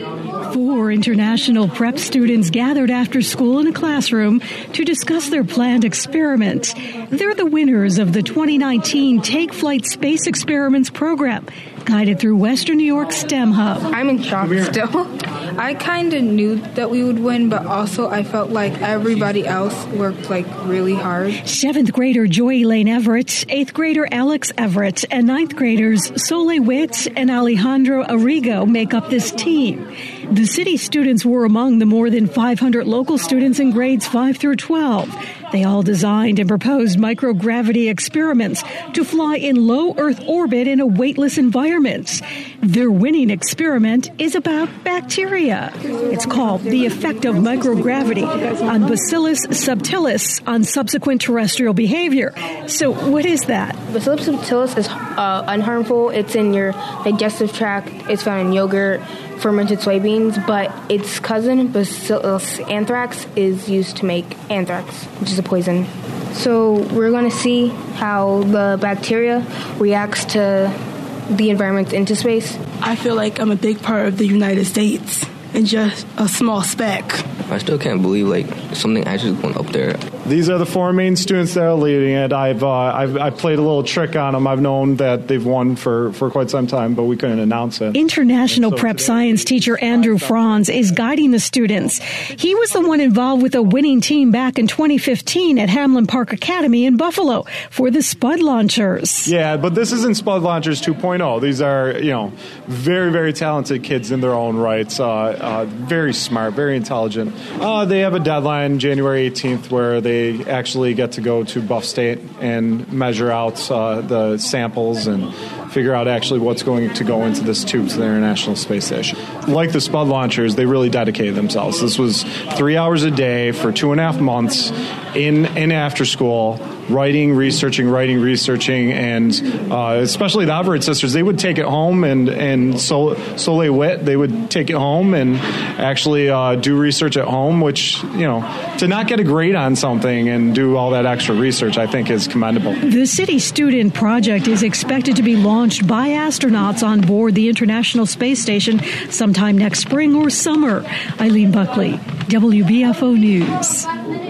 4 international prep students gathered after school in a classroom to discuss their planned experiment. They're the winners of the 2019 Take Flight Space Experiments program, guided through Western New York STEM Hub. I'm in shock still. I kind of knew that we would win, but also I felt like everybody else worked really hard. 7th grader Joy Elaine Everett, 8th grader Alex Everett, and 9th graders Soleil Witt and Alejandro Arrigo make up this team. The city students were among the more than 500 local students in grades 5 through 12. They all designed and proposed microgravity experiments to fly in low Earth orbit in a weightless environment. Their winning experiment is about bacteria. It's called The Effect of Microgravity on Bacillus subtilis on Subsequent Terrestrial Behavior. So what is that? Bacillus subtilis is unharmful. It's in your digestive tract. It's found in yogurt, fermented soybeans, but its cousin, Bacillus anthrax, is used to make anthrax, which is a poison. So we're going to see how the bacteria reacts to the environment into space. I feel like I'm a big part of the United States and just a small speck. I still can't believe something actually went up there. These are the 4 main students that are leading it. I've played a little trick on them. I've known that they've won for quite some time, but we couldn't announce it. International prep science teacher Andrew Franz is guiding the students. He was the one involved with a winning team back in 2015 at Hamlin Park Academy in Buffalo for the Spud Launchers. Yeah, but this isn't Spud Launchers 2.0. These are, very, very talented kids in their own rights. Very smart, very intelligent. They have a deadline, January 18th, where they actually get to go to Buff State and measure out the samples and figure out actually what's going to go into this tube to the International Space Station. Like the Spud Launchers, they really dedicated themselves. This was 3 hours a day for 2.5 months in after school, writing, researching, and especially the Everett sisters, they would take it home, and Soleil Witt, they would take it home and actually do research at home, which, to not get a grade on something and do all that extra research, I think is commendable. The City Student Project is expected to be launched by astronauts on board the International Space Station sometime next spring or summer. Eileen Buckley, WBFO News.